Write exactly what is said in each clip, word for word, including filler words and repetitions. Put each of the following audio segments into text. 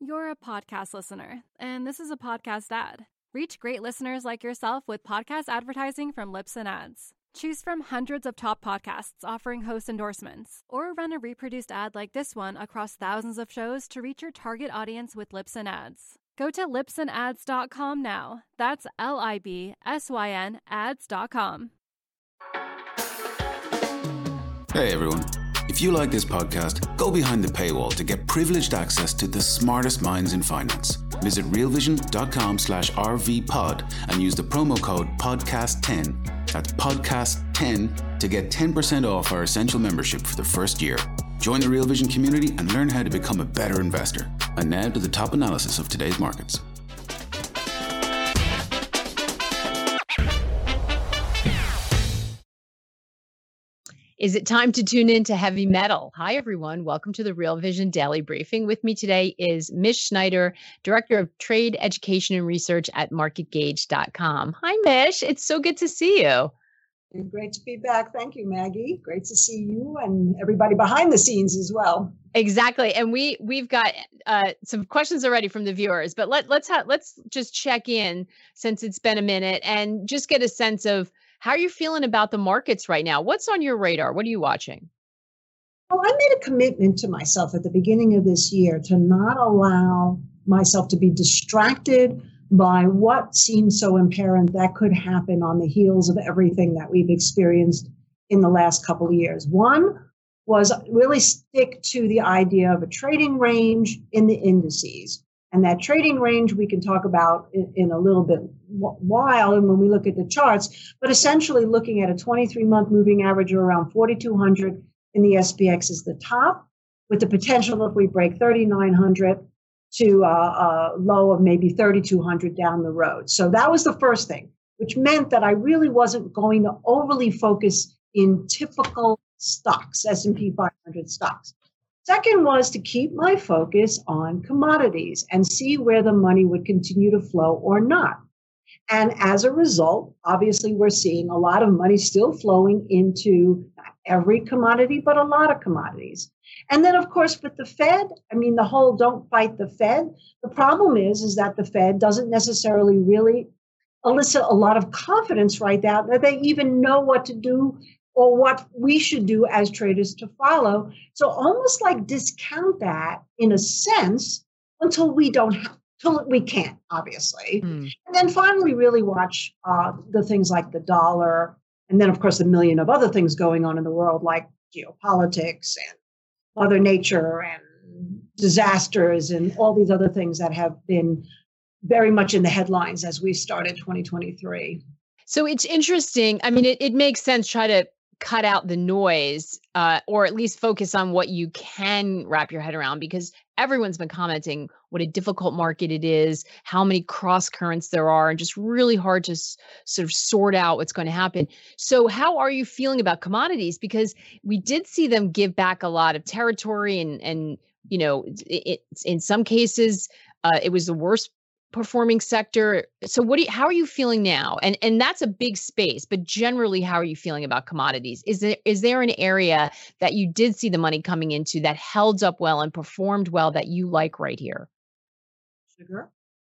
You're a podcast listener, and this is a podcast ad. Reach great listeners like yourself with podcast advertising from Libsyn Ads. Choose from hundreds of top podcasts offering host endorsements, or run a reproduced ad like this one across thousands of shows to reach your target audience with Libsyn Ads. Go to libsyn ads dot com now. That's L I B S Y N ads dot com. Hey everyone. If you like this podcast, go behind the paywall to get privileged access to the smartest minds in finance. Visit realvision.com slash rvpod and use the promo code podcast ten. That's podcast ten to get ten percent off our essential membership for the first year. Join the Real Vision community and learn how to become a better investor. And now to the top analysis of today's markets. Is it time to tune in to heavy metal? Hi, everyone. Welcome to the Real Vision Daily Briefing. With me today is Mish Schneider, Director of Trade Education and Research at market gauge dot com. Hi, Mish. It's so good to see you. Great to be back. Thank you, Maggie. Great to see you and everybody behind the scenes as well. Exactly. And we, we've got uh, some questions already from the viewers, but let, let's ha- let's just check in since it's been a minute and just get a sense of how are you feeling about the markets right now? What's on your radar? What are you watching? Well, I made a commitment to myself at the beginning of this year to not allow myself to be distracted by what seems so apparent that could happen on the heels of everything that we've experienced in the last couple of years. One was really stick to the idea of a trading range in the indices. And that trading range we can talk about in, in a little bit while and when we look at the charts, but essentially looking at a twenty-three month moving average of around forty-two hundred in the S P X is the top, with the potential if we break thirty-nine hundred to a, a low of maybe thirty-two hundred down the road. So that was the first thing, which meant that I really wasn't going to overly focus in typical stocks, S and P five hundred stocks. Second was to keep my focus on commodities and see where the money would continue to flow or not. And as a result, obviously, we're seeing a lot of money still flowing into not every commodity, but a lot of commodities. And then, of course, with the Fed, I mean, the whole don't fight the Fed. The problem is, is that the Fed doesn't necessarily really elicit a lot of confidence right now that they even know what to do or what we should do as traders to follow. So almost like discount that in a sense until we don't have, until we can't, obviously. Mm. And then finally really watch uh, the things like the dollar. And then, of course, a million of other things going on in the world like geopolitics and Mother Nature and disasters and all these other things that have been very much in the headlines as we started twenty twenty-three. So it's interesting. I mean, it, it makes sense. Try to cut out the noise uh, or at least focus on what you can wrap your head around, because everyone's been commenting what a difficult market it is, how many cross currents there are, and just really hard to s- sort of sort out what's going to happen. So how are you feeling about commodities? Because we did see them give back a lot of territory and, and you know, it, it, in some cases, uh, it was the worst performing sector. So what do you, how are you feeling now? And and that's a big space, but generally, how are you feeling about commodities? Is there is there an area that you did see the money coming into that held up well and performed well that you like right here? Sugar.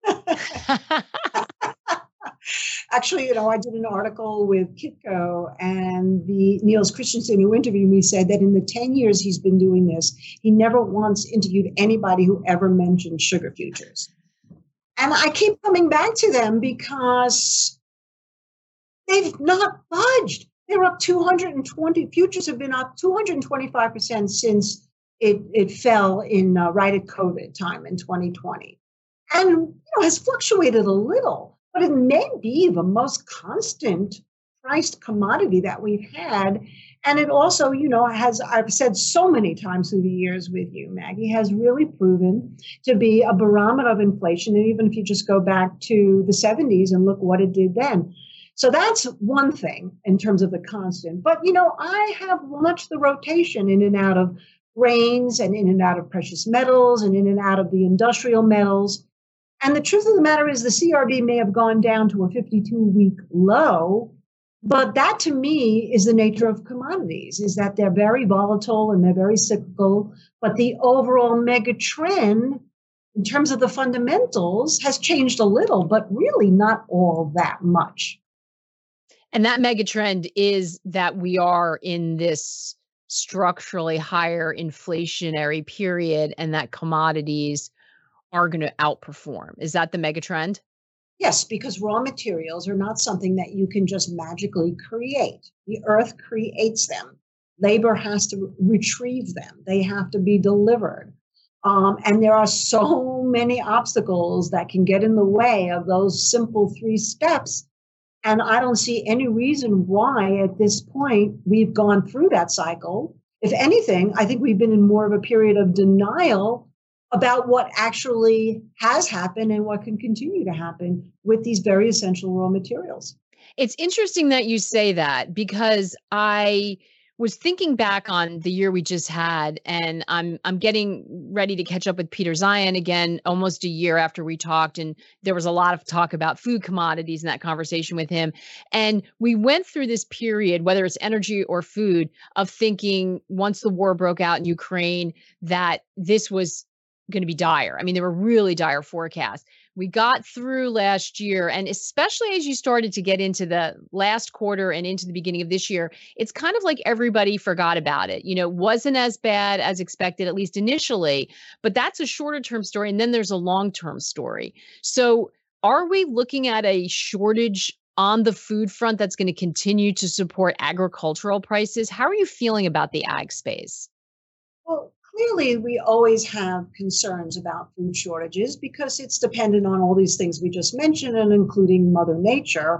Actually, you know, I did an article with Kitco, and the Niels Christensen who interviewed me said that in the ten years he's been doing this, he never once interviewed anybody who ever mentioned sugar futures. And I keep coming back to them because they've not budged. They're up two hundred twenty, futures have been up two hundred twenty-five percent since it, it fell in uh, right at COVID time in twenty twenty. And, you know, has fluctuated a little, but it may be the most constant priced commodity that we've had. And it also, you know, has, I've said so many times through the years with you, Maggie, has really proven to be a barometer of inflation. And even if you just go back to the seventies and look what it did then. So that's one thing in terms of the constant. But, you know, I have watched the rotation in and out of grains and in and out of precious metals and in and out of the industrial metals. And the truth of the matter is the C R B may have gone down to a fifty-two week low. But that, to me, is the nature of commodities, is that they're very volatile and they're very cyclical. But the overall mega trend in terms of the fundamentals has changed a little, but really not all that much. And that megatrend is that we are in this structurally higher inflationary period and that commodities are going to outperform. Is that the megatrend? Yes, because raw materials are not something that you can just magically create. The earth creates them. Labor has to retrieve them. They have to be delivered. Um, and there are so many obstacles that can get in the way of those simple three steps. And I don't see any reason why at this point we've gone through that cycle. If anything, I think we've been in more of a period of denial about what actually has happened and what can continue to happen with these very essential raw materials. It's interesting that you say that because I was thinking back on the year we just had, and I'm I'm getting ready to catch up with Peter Zeihan again, almost a year after we talked, and there was a lot of talk about food commodities in that conversation with him. And we went through this period, whether it's energy or food, of thinking once the war broke out in Ukraine that this was going to be dire. I mean, there were really dire forecasts. We got through last year, and especially as you started to get into the last quarter and into the beginning of this year, it's kind of like everybody forgot about it. You know, it wasn't as bad as expected, at least initially, but that's a shorter term story. And then there's a long term story. So are we looking at a shortage on the food front that's going to continue to support agricultural prices? How are you feeling about the ag space? Well, clearly, we always have concerns about food shortages because it's dependent on all these things we just mentioned, and including Mother Nature.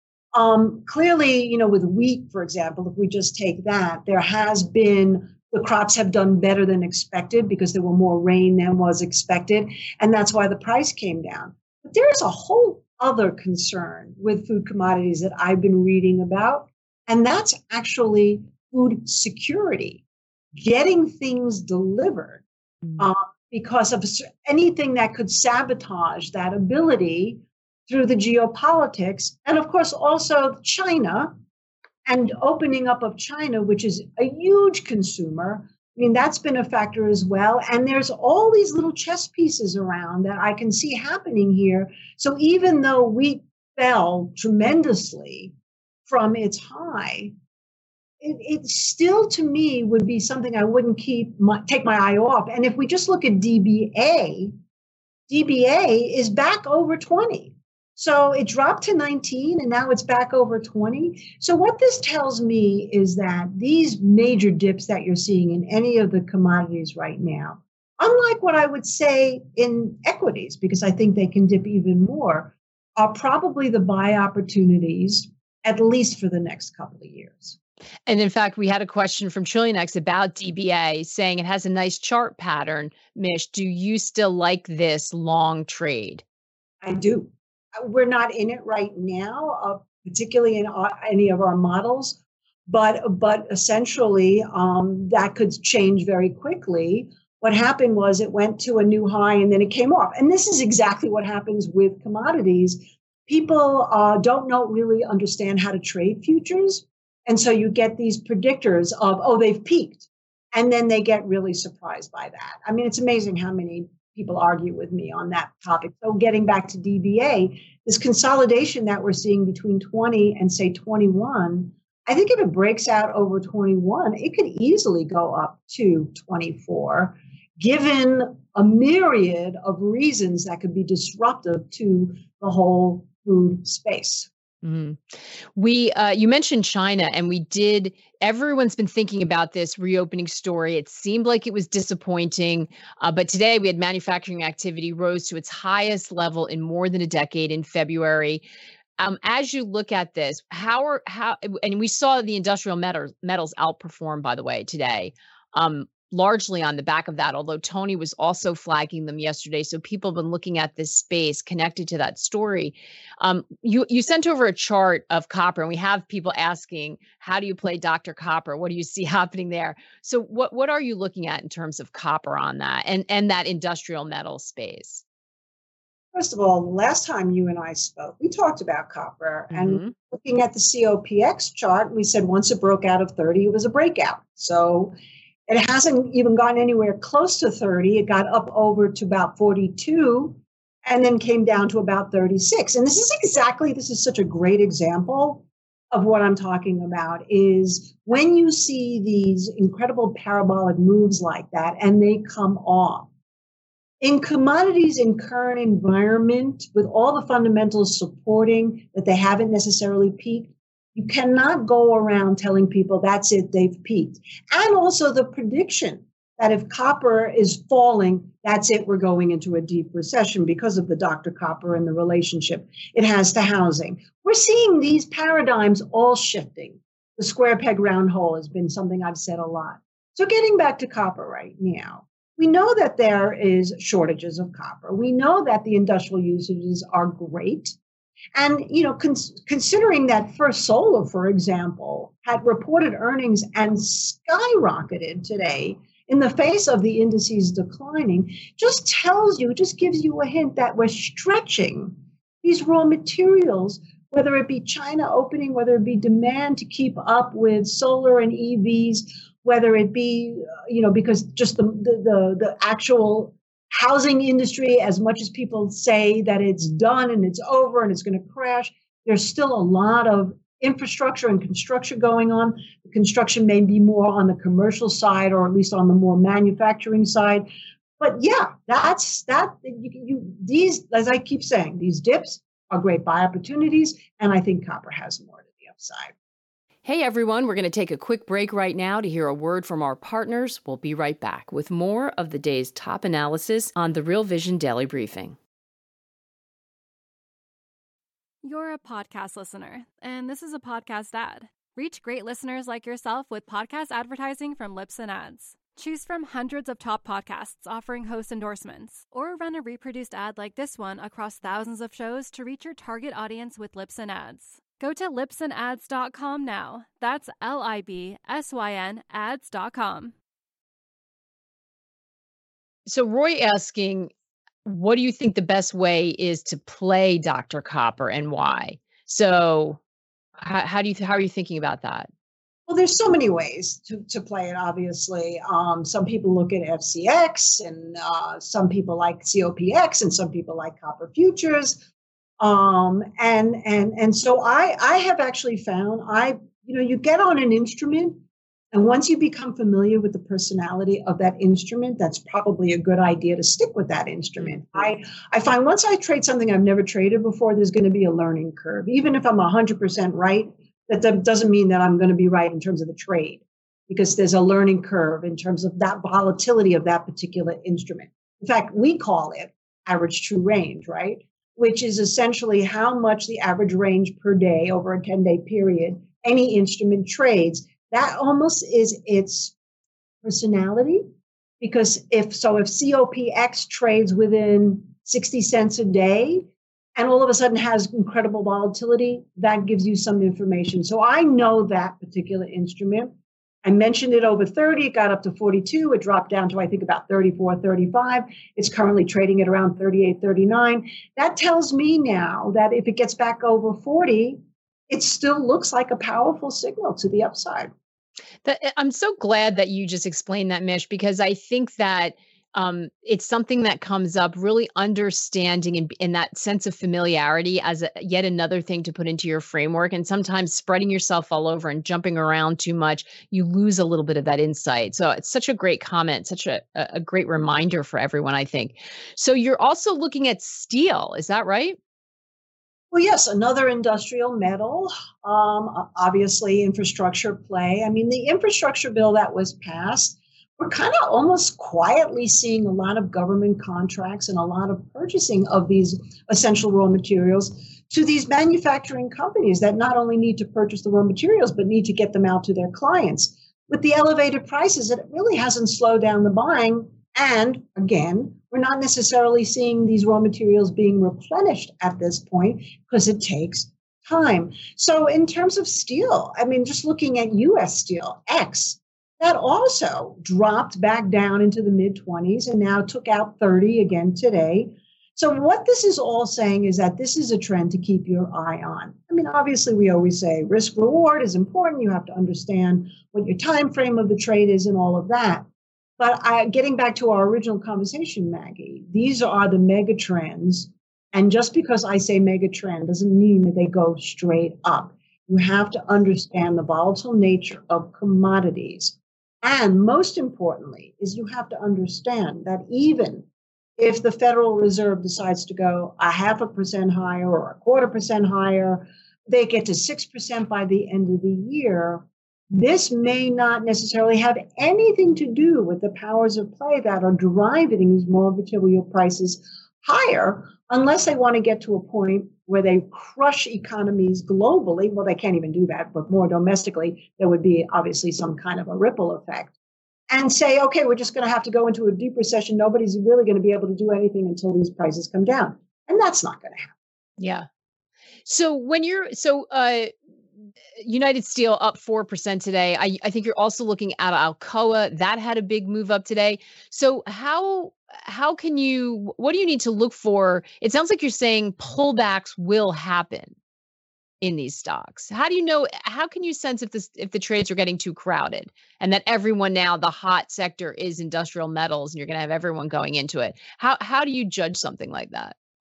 Um, clearly, you know, with wheat, for example, if we just take that, there has been, the crops have done better than expected because there were more rain than was expected, and that's why the price came down. But there's a whole other concern with food commodities that I've been reading about, and that's actually food security. Getting things delivered uh, because of anything that could sabotage that ability through the geopolitics. And of course, also China and opening up of China, which is a huge consumer. I mean, that's been a factor as well. And there's all these little chess pieces around that I can see happening here. So even though wheat fell tremendously from its high, It, it still, to me, would be something I wouldn't keep my, take my eye off. And if we just look at D B A, D B A is back over twenty. So it dropped to nineteen, and now it's back over twenty. So what this tells me is that these major dips that you're seeing in any of the commodities right now, unlike what I would say in equities, because I think they can dip even more, are probably the buy opportunities, at least for the next couple of years. And in fact, we had a question from Trillianex about D B A saying it has a nice chart pattern. Mish, do you still like this long trade? I do. We're not in it right now, uh, particularly in uh, any of our models, but but essentially um, that could change very quickly. What happened was it went to a new high and then it came off. And this is exactly what happens with commodities. People uh, don't know really understand how to trade futures. And so you get these predictors of, oh, they've peaked. And then they get really surprised by that. I mean, it's amazing how many people argue with me on that topic. So getting back to D B A, this consolidation that we're seeing between twenty and say twenty-one, I think if it breaks out over twenty-one, it could easily go up to twenty-four, given a myriad of reasons that could be disruptive to the whole food space. Mm. We, uh, you mentioned China, and we did, everyone's been thinking about this reopening story. It seemed like it was disappointing, uh, but today we had manufacturing activity rose to its highest level in more than a decade in February. Um, as you look at this, how are, how, and we saw the industrial metals, metals outperform, by the way, today. Um, largely on the back of that, although Tony was also flagging them yesterday. So people have been looking at this space connected to that story. Um, you, you sent over a chart of copper, and we have people asking, how do you play Doctor Copper? What do you see happening there? So what, what are you looking at in terms of copper on that and, and that industrial metal space? First of all, last time you and I spoke, we talked about copper, mm-hmm. and looking at the C O P X chart, we said once it broke out of thirty, it was a breakout. So It hasn't even gone anywhere close to thirty. It got up over to about forty-two and then came down to about thirty-six. And this is exactly, this is such a great example of what I'm talking about, is when you see these incredible parabolic moves like that and they come off. In commodities in current environment, with all the fundamentals supporting that they haven't necessarily peaked, you cannot go around telling people that's it, they've peaked. And also the prediction that if copper is falling, that's it, we're going into a deep recession because of the Doctor Copper and the relationship it has to housing. We're seeing these paradigms all shifting. The square peg round hole has been something I've said a lot. So getting back to copper right now, we know that there is shortages of copper. We know that the industrial usages are great. And, you know, cons- considering that First Solar, for example, had reported earnings and skyrocketed today in the face of the indices declining, just tells you, just gives you a hint that we're stretching these raw materials, whether it be China opening, whether it be demand to keep up with solar and E Vs, whether it be, you know, because just the, the, the, the actual housing industry, as much as people say that it's done and it's over and it's going to crash, there's still a lot of infrastructure and construction going on. The construction may be more on the commercial side, or at least on the more manufacturing side. But yeah, that's that. You, you, these, as I keep saying, these dips are great buy opportunities, and I think copper has more to the upside. Hey everyone, we're going to take a quick break right now to hear a word from our partners. We'll be right back with more of the day's top analysis on the Real Vision Daily Briefing. You're a podcast listener, and this is a podcast ad. Reach great listeners like yourself with podcast advertising from Libsyn Ads. Choose from hundreds of top podcasts offering host endorsements, or run a reproduced ad like this one across thousands of shows to reach your target audience with Libsyn Ads. Go to libsyn ads dot com now. That's L I B S Y N ads dot com. So Roy asking, what do you think the best way is to play Doctor Copper and why? So how, how do you how are you thinking about that? Well, there's so many ways to, to play it, obviously. Um, some people look at F C X, and uh, some people like C O P X, and some people like Copper Futures. Um, and and and so I I have actually found, I you know, you get on an instrument, and once you become familiar with the personality of that instrument, that's probably a good idea to stick with that instrument. I, I find once I trade something I've never traded before, there's going to be a learning curve. Even if I'm one hundred percent right, that doesn't mean that I'm going to be right in terms of the trade, because there's a learning curve in terms of that volatility of that particular instrument. In fact, we call it average true range, right? Which is essentially how much the average range per day over a ten-day period any instrument trades. That almost is its personality, because if so, if C O P X trades within sixty cents a day and all of a sudden has incredible volatility, that gives you some information. So I know that particular instrument. I mentioned it over thirty, it got up to forty-two, it dropped down to, I think, about thirty-four, thirty-five. It's currently trading at around thirty-eight, thirty-nine. That tells me now that if it gets back over forty, it still looks like a powerful signal to the upside. That, I'm so glad that you just explained that, Mish, because I think that um, it's something that comes up, really understanding and, and that sense of familiarity as a, yet another thing to put into your framework. And sometimes spreading yourself all over and jumping around too much, you lose a little bit of that insight. So it's such a great comment, such a, a great reminder for everyone, I think. So you're also looking at steel, is that right? Well, yes, another industrial metal, um, obviously infrastructure play. I mean, the infrastructure bill that was passed, we're kind of almost quietly seeing a lot of government contracts and a lot of purchasing of these essential raw materials to these manufacturing companies that not only need to purchase the raw materials, but need to get them out to their clients. With the elevated prices, it really hasn't slowed down the buying. And again, we're not necessarily seeing these raw materials being replenished at this point because it takes time. So in terms of steel, I mean, just looking at U S Steel, X, that also dropped back down into the mid twenties and now took out thirty again today. So what this is all saying is that this is a trend to keep your eye on. I mean, obviously, we always say risk reward is important. You have to understand what your time frame of the trade is and all of that. But I, getting back to our original conversation, Maggie, these are the mega trends. And just because I say mega trend doesn't mean that they go straight up. You have to understand the volatile nature of commodities. And most importantly, is you have to understand that even if the Federal Reserve decides to go a half a percent higher or a quarter percent higher, they get to six percent by the end of the year. This may not necessarily have anything to do with the powers of play that are driving these raw material prices higher, unless they want to get to a point where they crush economies globally. Well, they can't even do that, but more domestically, there would be obviously some kind of a ripple effect. And say, okay, we're just going to have to go into a deep recession. Nobody's really going to be able to do anything until these prices come down. And that's not going to happen. Yeah. So when you're, so uh, United Steel up four percent today. I, I think you're also looking at Alcoa. That had a big move up today. So how, how can you, what do you need to look for? It sounds like you're saying pullbacks will happen in these stocks. How do you know, how can you sense if this, if the trades are getting too crowded and that everyone now, the hot sector is industrial metals and you're going to have everyone going into it? How, how do you judge something like that?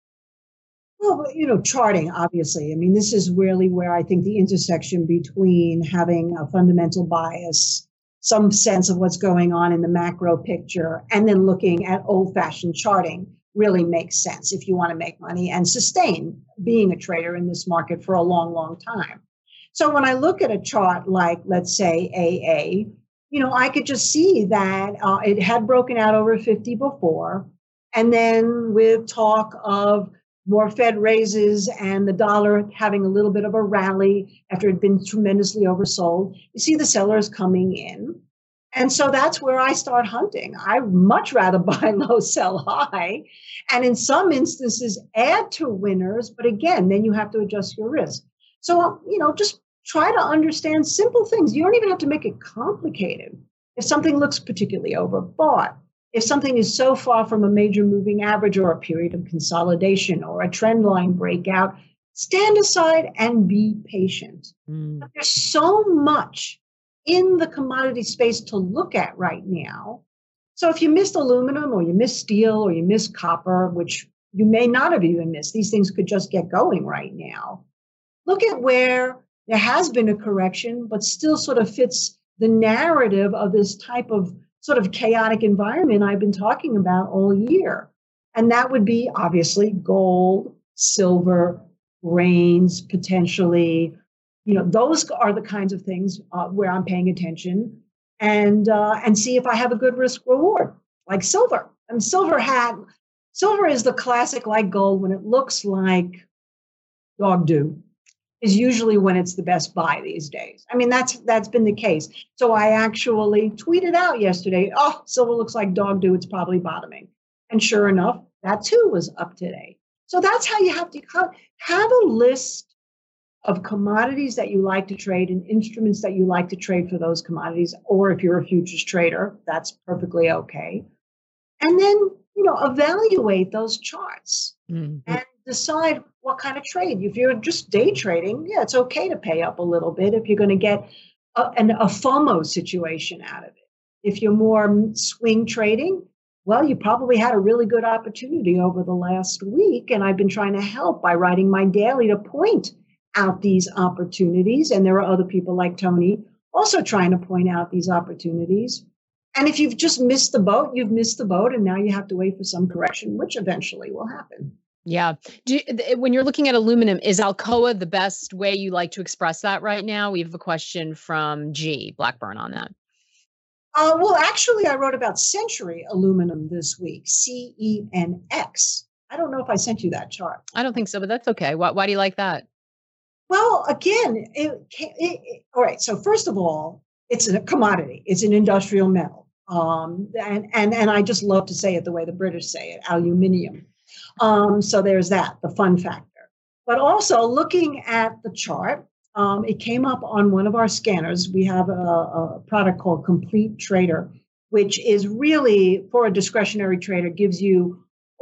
Well, you know, charting, obviously. I mean, this is really where I think the intersection between having a fundamental bias, some sense of what's going on in the macro picture, and then looking at old-fashioned charting really makes sense if you want to make money and sustain being a trader in this market for a long, long time. So when I look at a chart like, let's say, A A, you know, I could just see that uh, it had broken out over fifty before. And then with talk of more Fed raises and the dollar having a little bit of a rally after it had been tremendously oversold, you see the sellers coming in. And so that's where I start hunting. I much rather buy low, sell high, and in some instances add to winners. But again, then you have to adjust your risk. So, you know, just try to understand simple things. You don't even have to make it complicated. If something looks particularly overbought, if something is so far from a major moving average or a period of consolidation or a trend line breakout, stand aside and be patient. Mm. But there's so much in the commodity space to look at right now. So if you missed aluminum or you missed steel or you missed copper, which you may not have even missed, these things could just get going right now. Look at where there has been a correction, but still sort of fits the narrative of this type of sort of chaotic environment I've been talking about all year. And that would be obviously gold, silver, grains, potentially. You know, those are the kinds of things uh, where I'm paying attention and uh, and see if I have a good risk reward, like silver. And silver had, silver is the classic like gold when it looks like dog do, is usually when it's the best buy these days. I mean, that's that's been the case. So I actually tweeted out yesterday, oh, silver looks like dog do, it's probably bottoming. And sure enough, that too was up today. So that's how you have to have a list of commodities that you like to trade and instruments that you like to trade for those commodities. Or if you're a futures trader, that's perfectly okay. And then, you know, evaluate those charts mm-hmm. and decide what kind of trade. If you're just day trading, yeah, it's okay to pay up a little bit if you're going to get a, an, a FOMO situation out of it. If you're more swing trading, well, you probably had a really good opportunity over the last week. And I've been trying to help by writing my daily to point out these opportunities. And there are other people like Tony also trying to point out these opportunities. And if you've just missed the boat, you've missed the boat. And now you have to wait for some correction, which eventually will happen. Yeah. Do you, when you're looking at aluminum, is Alcoa the best way you like to express that right now? We have a question from G. Blackburn on that. Uh, well, actually, I wrote about Century Aluminum this week, C E N X. I don't know if I sent you that chart. I don't think so, but that's okay. Why, why do you like that? Well, again, it, it, it, all right. So first of all, it's a commodity. It's an industrial metal. Um, and, and, and I just love to say it the way the British say it, aluminium. Um, so there's that, the fun factor. But also looking at the chart, um, it came up on one of our scanners. We have a, a product called Complete Trader, which is really for a discretionary trader, gives you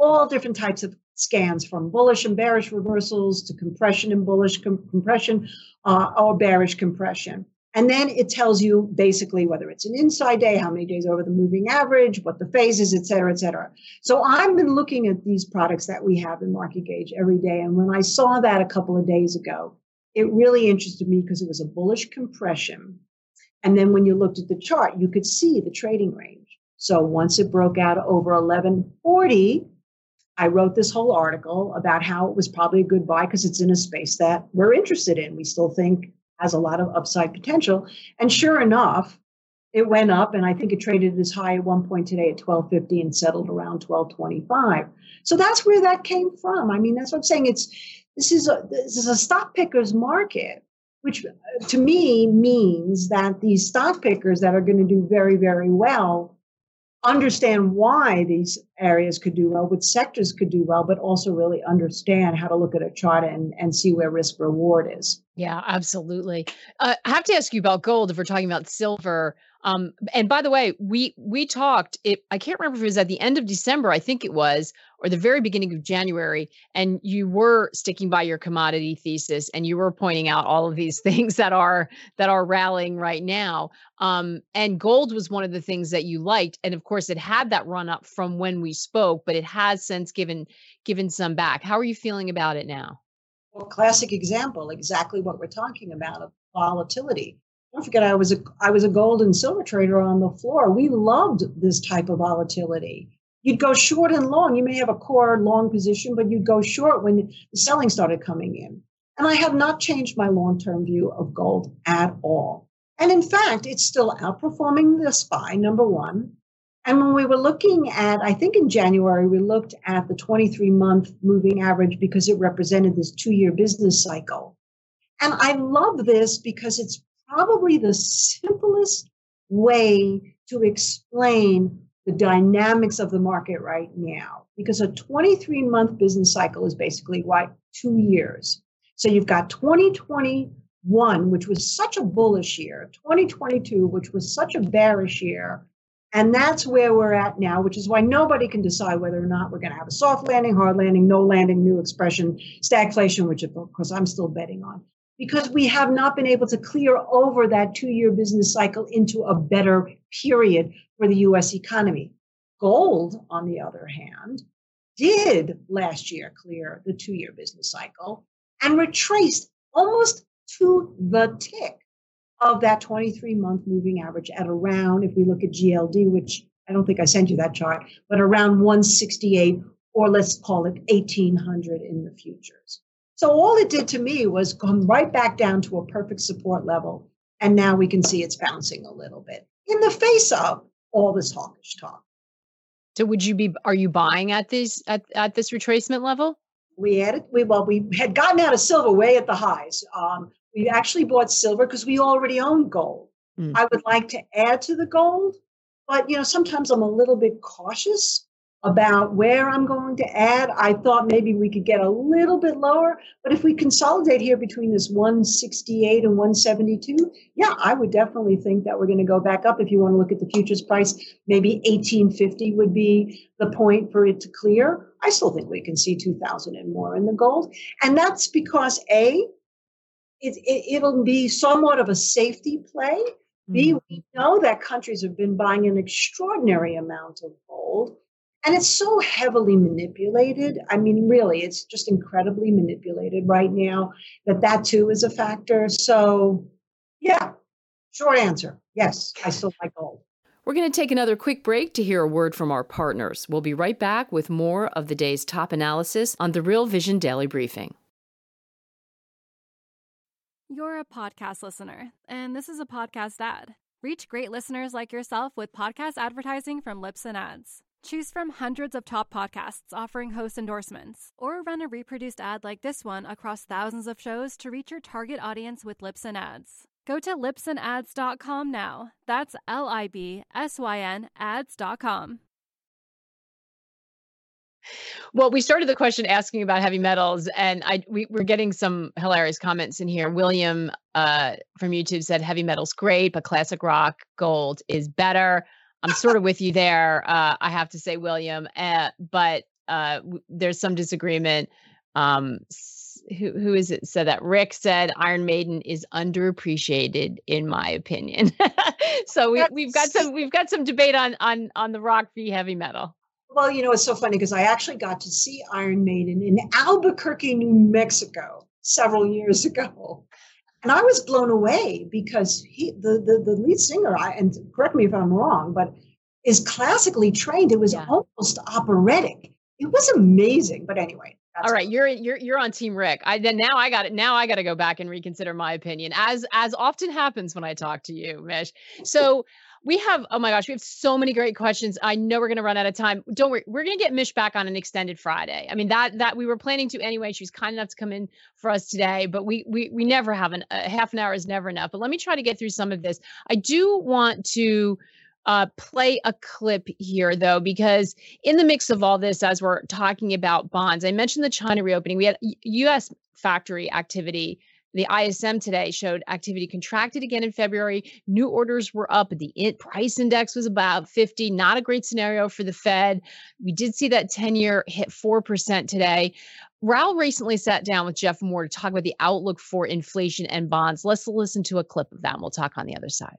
all different types of scans, from bullish and bearish reversals to compression and bullish com- compression uh, or bearish compression. And then it tells you basically whether it's an inside day, how many days over the moving average, what the phase is, et cetera, et cetera. So I've been looking at these products that we have in Market Gauge every day. And when I saw that a couple of days ago, it really interested me because it was a bullish compression. And then when you looked at the chart, you could see the trading range. So once it broke out over eleven forty, I wrote this whole article about how it was probably a good buy because it's in a space that we're interested in. We still think has a lot of upside potential. And sure enough, it went up, and I think it traded as high at one point today at twelve fifty and settled around twelve twenty-five. So that's where that came from. I mean, that's what I'm saying. It's this is a this is a stock picker's market, which to me means that these stock pickers that are going to do very, very well understand why these areas could do well, which sectors could do well, but also really understand how to look at a chart and, and see where risk reward is. Yeah, absolutely. Uh, I have to ask you about gold if we're talking about silver. Um, and by the way, we we talked, it, I can't remember if it was at the end of December, I think it was, or the very beginning of January, and you were sticking by your commodity thesis and you were pointing out all of these things that are that are rallying right now. Um, and gold was one of the things that you liked. And of course, it had that run up from when we spoke, but it has since given given some back. How are you feeling about it now? Well, classic example, exactly what we're talking about, of volatility. Don't forget, I was a I was a gold and silver trader on the floor. We loved this type of volatility. You'd go short and long. You may have a core long position, but you'd go short when the selling started coming in. And I have not changed my long-term view of gold at all. And in fact, it's still outperforming the S P Y, number one. And when we were looking at, I think in January, we looked at the twenty-three month moving average because it represented this two-year business cycle. And I love this because it's probably the simplest way to explain the dynamics of the market right now, because a twenty-three month business cycle is basically what, two years. So you've got twenty twenty-one, which was such a bullish year, twenty twenty-two, which was such a bearish year. And that's where we're at now, which is why nobody can decide whether or not we're going to have a soft landing, hard landing, no landing, new expression, stagflation, which of course I'm still betting on, because we have not been able to clear over that two-year business cycle into a better period for the U S economy. Gold, on the other hand, did last year clear the two-year business cycle and retraced almost to the tick of that twenty-three month moving average at around, if we look at G L D, which I don't think I sent you that chart, but around one sixty-eight, or let's call it eighteen hundred in the futures. So all it did to me was come right back down to a perfect support level. And now we can see it's bouncing a little bit in the face of all this hawkish talk. So would you be, are you buying at this, at, at this retracement level? We had it, we, well, we had gotten out of silver way at the highs. Um, we actually bought silver because we already owned gold. Mm. I would like to add to the gold, but you know, sometimes I'm a little bit cautious about where I'm going to add. I thought maybe we could get a little bit lower, but if we consolidate here between this one sixty-eight and one seventy-two, yeah, I would definitely think that we're going to go back up. If you want to look at the futures price, maybe eighteen fifty would be the point for it to clear. I still think we can see two thousand and more in the gold. And that's because A, it, it, it'll be somewhat of a safety play. Mm-hmm. B, we know that countries have been buying an extraordinary amount of gold. And it's so heavily manipulated. I mean, really, it's just incredibly manipulated right now that that too is a factor. So, yeah, short answer. Yes, I still like gold. We're going to take another quick break to hear a word from our partners. We'll be right back with more of the day's top analysis on the Real Vision Daily Briefing. You're a podcast listener, and this is a podcast ad. Reach great listeners like yourself with podcast advertising from Libsyn Ads. Choose from hundreds of top podcasts offering host endorsements, or run a reproduced ad like this one across thousands of shows to reach your target audience with Libsyn Ads. Go to libsyn ads dot com now. That's L I B S Y N ads dot com. Well, we started the question asking about heavy metals, and I we, we're getting some hilarious comments in here. William uh, from YouTube said heavy metals great, but classic rock gold is better. I'm sort of with you there, uh, I have to say, William. Uh, but uh, w- there's some disagreement. Um, s- who who is it said that? Rick said Iron Maiden is underappreciated, in my opinion. So we we've got some we've got some debate on on on the rock v heavy metal. Well, you know, it's so funny because I actually got to see Iron Maiden in Albuquerque, New Mexico, several years ago. And I was blown away because he, the, the, the lead singer, I, and correct me if I'm wrong, but is classically trained. It was Yeah. almost operatic. It was amazing. But anyway. That's All right, you're you're you're on Team Rick. I then now I got it. Now I got to go back and reconsider my opinion, as as often happens when I talk to you, Mish. So we have, oh my gosh, we have so many great questions. I know we're going to run out of time. Don't worry, we're going to get Mish back on an extended Friday. I mean that that we were planning to anyway. She was kind enough to come in for us today, but we we we never have an, a half an hour is never enough. But let me try to get through some of this. I do want to uh, play a clip here, though, because in the mix of all this, as we're talking about bonds, I mentioned the China reopening. We had U S factory activity. The I S M today showed activity contracted again in February. New orders were up. The in- price index was about fifty. Not a great scenario for the Fed. We did see that ten-year hit four percent today. Raul recently sat down with Jeff Moore to talk about the outlook for inflation and bonds. Let's listen to a clip of that, and we'll talk on the other side.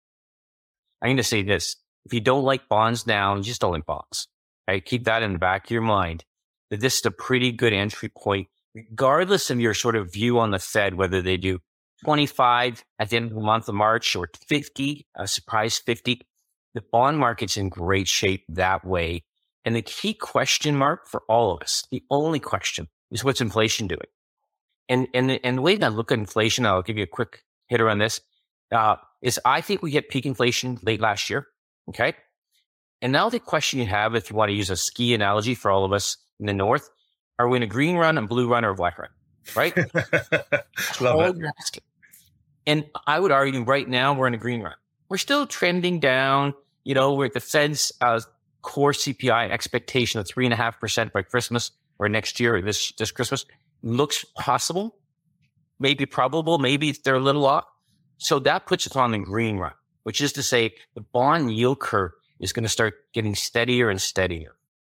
I'm going to say this. If you don't like bonds now, you just don't like bonds. Right? Keep that in the back of your mind, that this is a pretty good entry point, regardless of your sort of view on the Fed, whether they do twenty-five at the end of the month of March or fifty, a surprise fifty. The bond market's in great shape that way. And the key question mark for all of us, the only question, is what's inflation doing? And and and the way that I look at inflation, I'll give you a quick hitter on this, uh, is I think we hit peak inflation late last year, okay? And now the question you have, if you want to use a ski analogy for all of us in the North, are we in a green run, a blue run, or a black run, right? Love it. And I would argue right now we're in a green run. We're still trending down. You know, we're at the Fed's uh, core C P I expectation of three and a half percent by Christmas or next year or this this Christmas looks possible, maybe probable, maybe they're a little off. So that puts us on the green run, which is to say the bond yield curve is going to start getting steadier and steadier.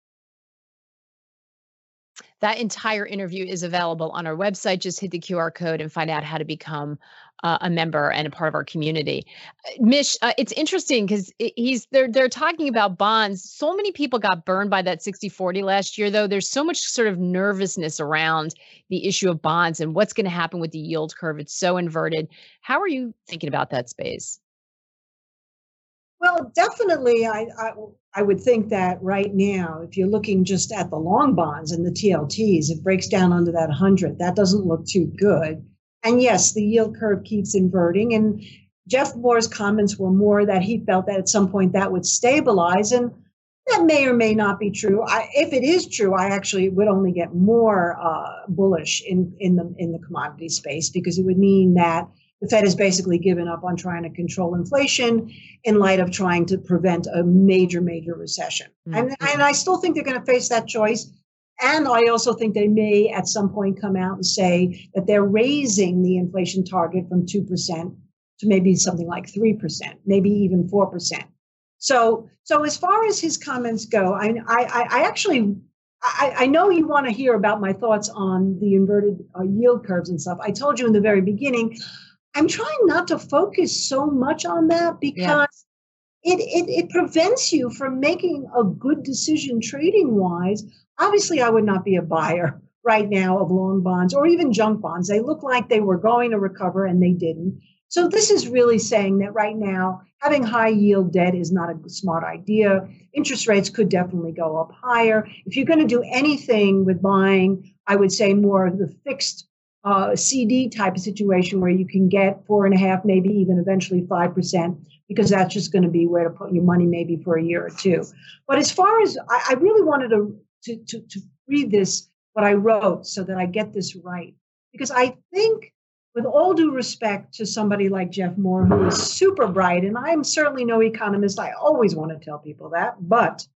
That entire interview is available on our website. Just hit the Q R code and find out how to become uh, a member and a part of our community. Uh, Mish, uh, it's interesting because he's they're they're talking about bonds. So many people got burned by that sixty forty last year, though. There's so much sort of nervousness around the issue of bonds and what's going to happen with the yield curve. It's so inverted. How are you thinking about that space? Well, definitely, I, I I would think that right now, if you're looking just at the long bonds and the T L Ts, it breaks down under that one hundred. That doesn't look too good. And yes, the yield curve keeps inverting. And Jeff Moore's comments were more that he felt that at some point that would stabilize. And that may or may not be true. I, if it is true, I actually would only get more uh, bullish in, in the in the commodity space, because it would mean that the Fed has basically given up on trying to control inflation in light of trying to prevent a major, major recession. Mm-hmm. And, and I still think they're going to face that choice. And I also think they may at some point come out and say that they're raising the inflation target from two percent to maybe something like three percent, maybe even four percent. So, so as far as his comments go, I, I, I actually, I, I know you want to hear about my thoughts on the inverted uh, yield curves and stuff. I told you in the very beginning, I'm trying not to focus so much on that because yeah. it, it it prevents you from making a good decision trading wise. Obviously, I would not be a buyer right now of long bonds or even junk bonds. They look like they were going to recover and they didn't. So this is really saying that right now, having high yield debt is not a smart idea. Interest rates could definitely go up higher. If you're going to do anything with buying, I would say more of the fixed Uh, C D type of situation where you can get four and a half, maybe even eventually five percent, because that's just going to be where to put your money maybe for a year or two. But as far as I, I really wanted to, to, to, to read this, what I wrote, so that I get this right, because I think with all due respect to somebody like Jeff Moore, who is super bright, and I'm certainly no economist, I always want to tell people that, but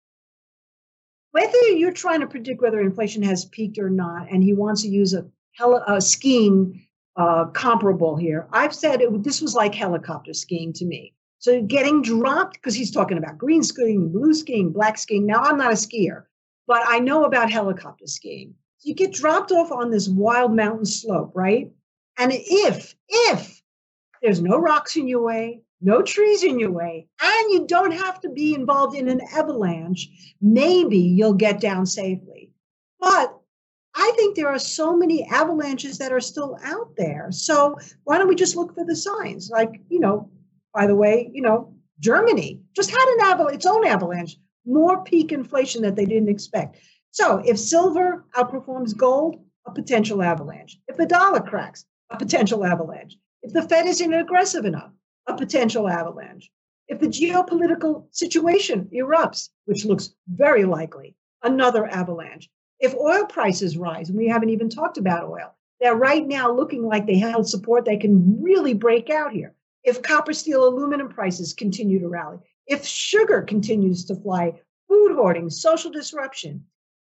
whether you're trying to predict whether inflation has peaked or not, and he wants to use a Heli- uh, skiing uh, comparable here. I've said it, this was like helicopter skiing to me. So getting dropped, because he's talking about green skiing, blue skiing, black skiing. Now, I'm not a skier, but I know about helicopter skiing. You get dropped off on this wild mountain slope, right? And if, if there's no rocks in your way, no trees in your way, and you don't have to be involved in an avalanche, maybe you'll get down safely. But I think there are so many avalanches that are still out there. So why don't we just look for the signs? Like, you know, by the way, you know, Germany just had an avalanche, its own avalanche, more peak inflation that they didn't expect. So if silver outperforms gold, a potential avalanche. If the dollar cracks, a potential avalanche. If the Fed isn't aggressive enough, a potential avalanche. If the geopolitical situation erupts, which looks very likely, another avalanche. If oil prices rise, and we haven't even talked about oil, they're right now looking like they held support, they can really break out here. If copper, steel, aluminum prices continue to rally, if sugar continues to fly, food hoarding, social disruption,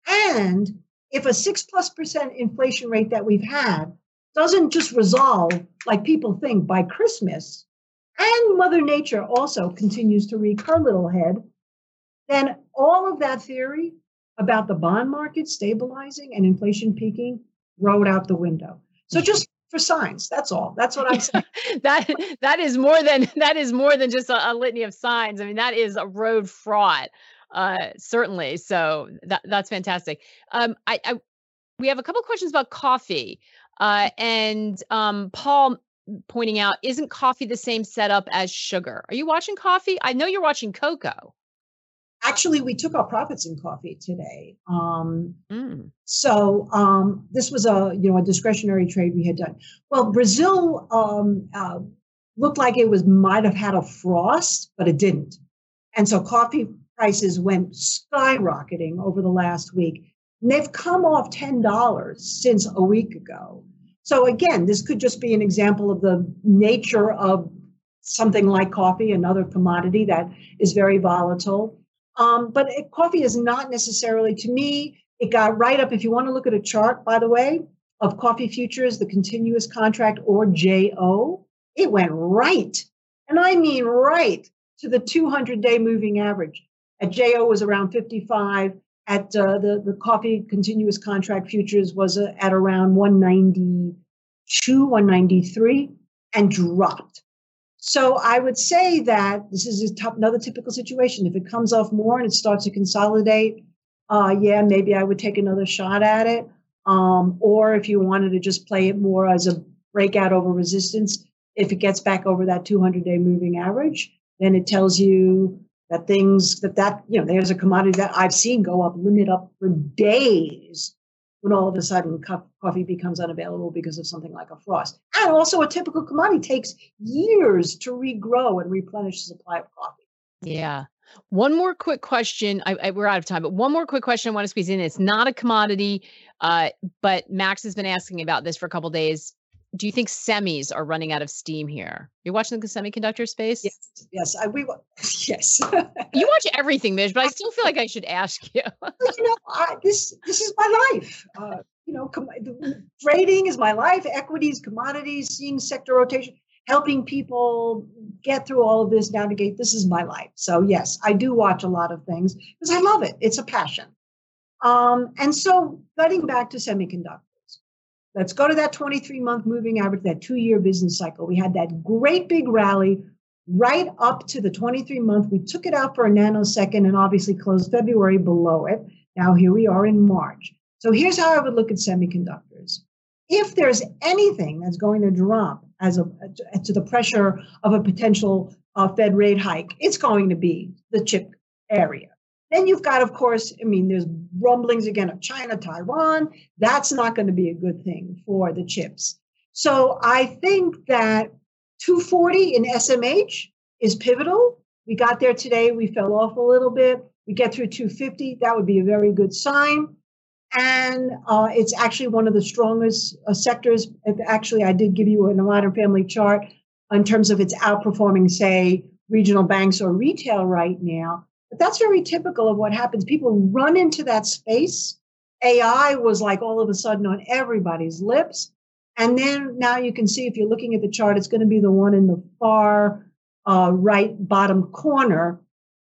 and if a six plus percent inflation rate that we've had doesn't just resolve like people think by Christmas, and Mother Nature also continues to wreak her little head, then all of that theory about the bond market stabilizing and inflation peaking, throw it out the window. So just for signs, that's all. That's what I'm saying. that that is more than that is more than just a, a litany of signs. I mean, that is a road fraught, uh, certainly. So that that's fantastic. Um, I, I we have a couple of questions about coffee, uh, and um, Paul pointing out, isn't coffee the same setup as sugar? Are you watching coffee? I know you're watching cocoa. Actually, we took our profits in coffee today. Um, mm. So um, this was a you know a discretionary trade we had done. Well, Brazil um, uh, looked like it was might have had a frost, but it didn't, and so coffee prices went skyrocketing over the last week. And they've come off ten dollars since a week ago. So again, this could just be an example of the nature of something like coffee, another commodity that is very volatile. Um, but it, coffee is not necessarily, to me, it got right up. If you want to look at a chart, by the way, of coffee futures, the continuous contract or J O, it went right. And I mean right to the two hundred day moving average. At J O was around fifty-five. At uh, the, the coffee continuous contract futures was uh, at around one ninety-two, one ninety-three, and dropped. So I would say that this is a top, another typical situation. If it comes off more and it starts to consolidate, uh, yeah, maybe I would take another shot at it. Um, or if you wanted to just play it more as a breakout over resistance, if it gets back over that two hundred day moving average, then it tells you that things that that, you know, there's a commodity that I've seen go up, limit up for days when all of a sudden co- coffee becomes unavailable because of something like a frost. And also a typical commodity takes years to regrow and replenish the supply of coffee. Yeah. One more quick question. I, I, we're out of time, but one more quick question I want to squeeze in. It's not a commodity, uh, but Max has been asking about this for a couple of days. Do you think semis are running out of steam here? You're watching the semiconductor space? Yes, yes, I, we, yes. You watch everything, Mish, but I still feel like I should ask you. You know, I, this this is my life. Uh, you know, com- trading is my life. Equities, commodities, seeing sector rotation, helping people get through all of this, navigate. This is my life. So yes, I do watch a lot of things because I love it. It's a passion. Um, and so, getting back to semiconductors. Let's go to that twenty-three month moving average, that two year business cycle. We had that great big rally right up to the twenty-three month. We took it out for a nanosecond and obviously closed February below it. Now here we are in March. So here's how I would look at semiconductors. If there's anything that's going to drop as a to the pressure of a potential uh, Fed rate hike, it's going to be the chip area. Then you've got, of course, I mean, there's rumblings again of China, Taiwan. That's not going to be a good thing for the chips. So I think that two forty in S M H is pivotal. We got there today. We fell off a little bit. We get through two fifty. That would be a very good sign. And uh, it's actually one of the strongest uh, sectors. Actually, I did give you a Modern Family chart in terms of its outperforming, say, regional banks or retail right now. But that's very typical of what happens. People run into that space. A I was like all of a sudden on everybody's lips. And then now you can see if you're looking at the chart, it's going to be the one in the far uh, right bottom corner.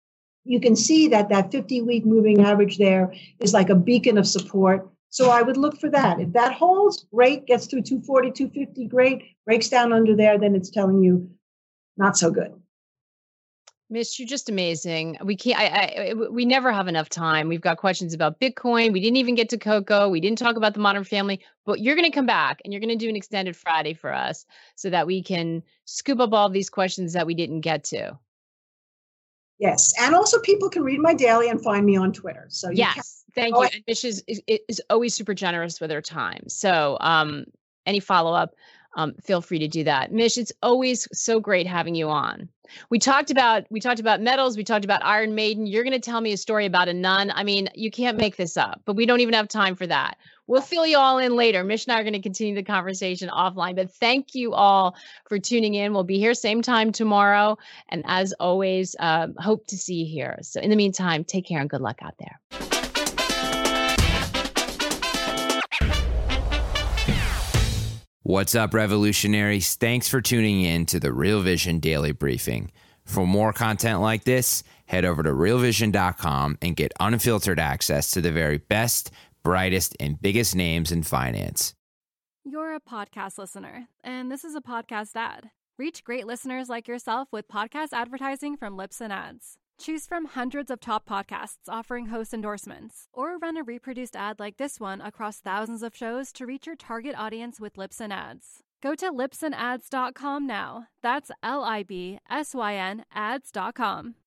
you can see that that fifty-week moving average there is like a beacon of support. So I would look for that. If that holds, great, gets through two forty, two fifty, great, breaks down under there, then it's telling you not so good. Mish, you're just amazing. We can't. I, I. We never have enough time. We've got questions about Bitcoin. We didn't even get to Coco. We didn't talk about the Modern Family. But you're going to come back and you're going to do an extended Friday for us so that we can scoop up all these questions that we didn't get to. Yes, and also people can read my daily and find me on Twitter. So you yes, can- thank you. And Mish is, is is always super generous with her time. So um, any follow up. Um, feel free to do that. Mish, it's always so great having you on. We talked about we talked about metals. We talked about Iron Maiden. You're going to tell me a story about a nun. I mean, you can't make this up, but we don't even have time for that. We'll fill you all in later. Mish and I are going to continue the conversation offline, but thank you all for tuning in. We'll be here same time tomorrow. And as always, um, hope to see you here. So in the meantime, take care and good luck out there. What's up, revolutionaries? Thanks for tuning in to the Real Vision Daily Briefing. For more content like this, head over to real vision dot com and get unfiltered access to the very best, brightest, and biggest names in finance. You're a podcast listener, and this is a podcast ad. Reach great listeners like yourself with podcast advertising from Libsyn Ads. Choose from hundreds of top podcasts offering host endorsements, or run a reproduced ad like this one across thousands of shows to reach your target audience with Libsyn Ads. Go to libsyn ads dot com now. That's L I B S Y N ads dot com.